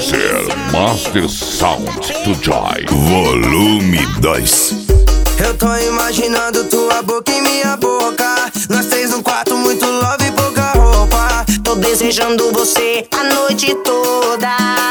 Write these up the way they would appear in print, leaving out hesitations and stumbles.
Laser Master Sound to Joy Volume 2. Eu tô imaginando tua boca em minha boca, nós três num quarto, muito love e pouca roupa. Tô desejando você a noite toda.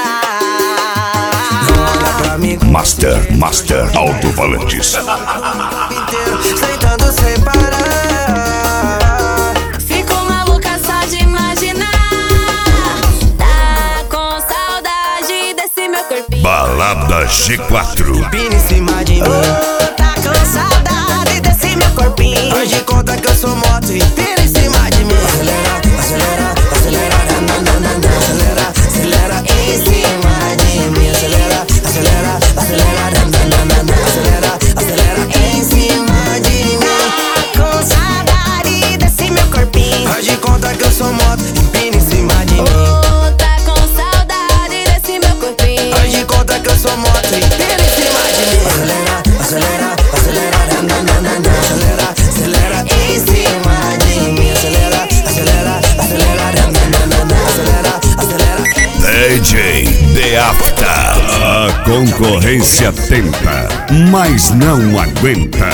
Olha pra mim, Master Alto-Falantes. sentando sem parar. Fico maluca só de imaginar. Tá com saudade desse meu corpinho. Balada G4. Pina em cima de mim. Tá com saudade desse meu corpinho. Faz de conta que eu sou moto e pina em cima de mim. Acelera, acelera, acelera, nananana. Acelera, acelera em cima de mim. Acelera, acelera, acelera, nananana. Acelera, acelera em cima de mim. Tá com saudade desse meu corpinho. Faz de conta que eu sou moto e pina em cima de mim. Tá com saudade desse meu corpinho. Faz de conta que eu sou moto e pina em cima de mim. Acelera, acelera, acelera, nananana. Acelera, acelera em cima de mim. Acelera, acelera, acelera, nananana. Acelera, acelera. DJ The Afta. A concorrência tenta, mas não aguenta.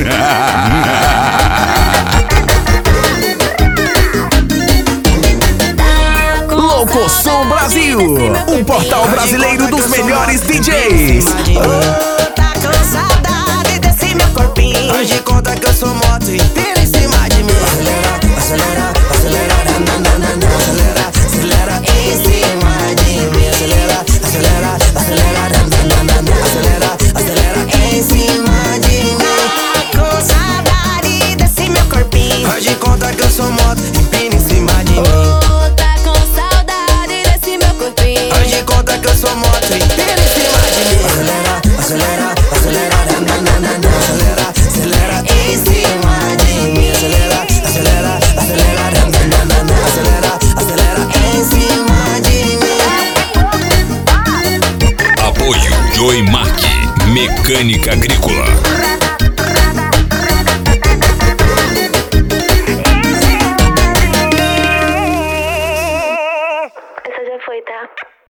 Locosom Brasil, um portal brasileiro dos melhores DJs. Tá com saudade desse meu corpinho. Faz de conta que eu sou moto e pina em cima de mim. Acelera, acelera, acelera, nananana. Acelera, acelera em cima de mim. Acelera, acelera, acelera, nananana. Acelera, acelera em cima de mim. Tá com saudade desse meu corpinho. Faz de conta que eu sou moto e pina em cima de mim. Tá com saudade desse meu corpinho. Faz de conta que eu sou moto e pina em cima de mim. Acelera, acelera, acelera, nananana. Acelera, acelera em cima de mim. Acelera, acelera, acelera, nananana. Acelera, acelera em cima de mim. Apoio Joy Mac, Mecânica Agrícola.